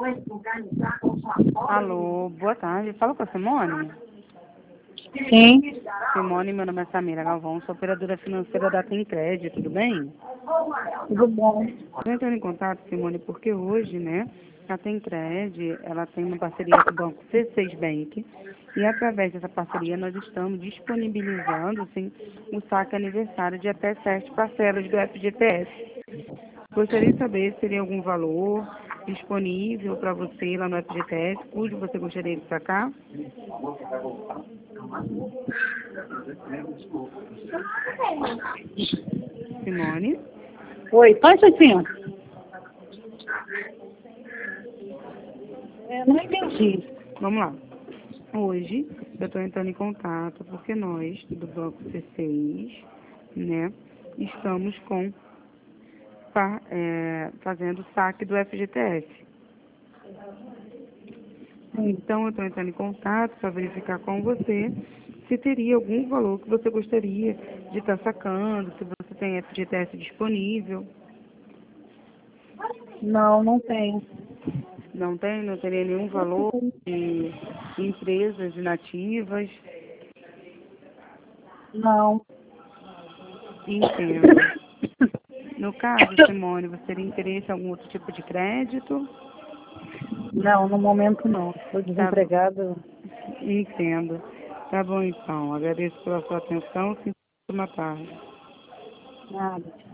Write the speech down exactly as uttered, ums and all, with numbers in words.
Alô, boa tarde. Fala com a Simone? Sim. Simone, meu nome é Samira Galvão, sou operadora financeira da Tencred, tudo bem? Tudo bom. Estou entrando em contato, Simone, porque hoje, né, a Tencred, ela tem uma parceria com o banco C seis Bank e através dessa parceria nós estamos disponibilizando, sim, o saque aniversário de até sete parcelas do F G T S. Gostaria de saber se teria algum valor disponível para você lá no F G T S, cujo você gostaria de sacar? Simone? Oi, faz assim. É, não entendi. Vamos lá. Hoje eu estou entrando em contato porque nós, do Banco C seis, né, estamos com pa- é, fazendo o saque do F G T S. Então eu estou entrando em contato para verificar com você se teria algum valor que você gostaria de estar sacando, se você tem F G T S disponível. Não, não tem. Não tem? Não teria nenhum valor de empresas inativas? Não. Entendo. No caso, Simone, você teria interesse em algum outro tipo de crédito? Não, no momento não. Estou Tá, desempregada. entendo. Tá bom, então. Agradeço pela sua atenção. Sinta uma tarde. Nada.